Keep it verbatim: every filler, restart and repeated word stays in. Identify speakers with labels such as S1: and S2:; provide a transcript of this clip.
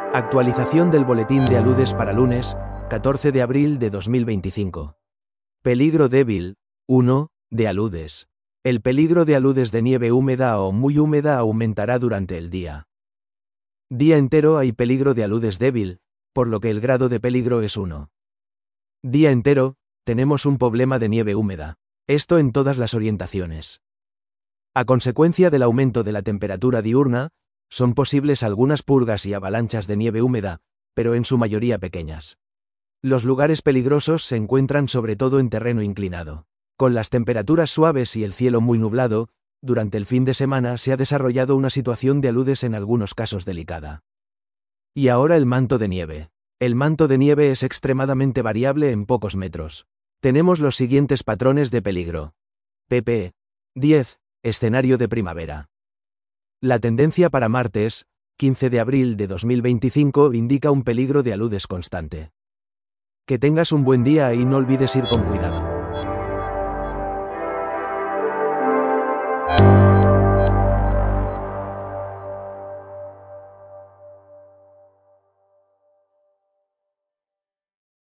S1: Actualización del boletín de aludes para lunes, catorce de abril de dos mil veinticinco. Peligro débil, uno, de aludes. El peligro de aludes de nieve húmeda o muy húmeda aumentará durante el día. Día entero hay peligro de aludes débil, por lo que el grado de peligro es uno. Día entero, tenemos un problema de nieve húmeda. Esto en todas las orientaciones. A consecuencia del aumento de la temperatura diurna, son posibles algunas purgas y avalanchas de nieve húmeda, pero en su mayoría pequeñas. Los lugares peligrosos se encuentran sobre todo en terreno inclinado. Con las temperaturas suaves y el cielo muy nublado, durante el fin de semana se ha desarrollado una situación de aludes en algunos casos delicada. Y ahora el manto de nieve. El manto de nieve es extremadamente variable en pocos metros. Tenemos los siguientes patrones de peligro. pp. diez. Escenario de primavera. La tendencia para martes, quince de abril de dos mil veinticinco, indica un peligro de aludes constante. Que tengas un buen día y no olvides ir con cuidado.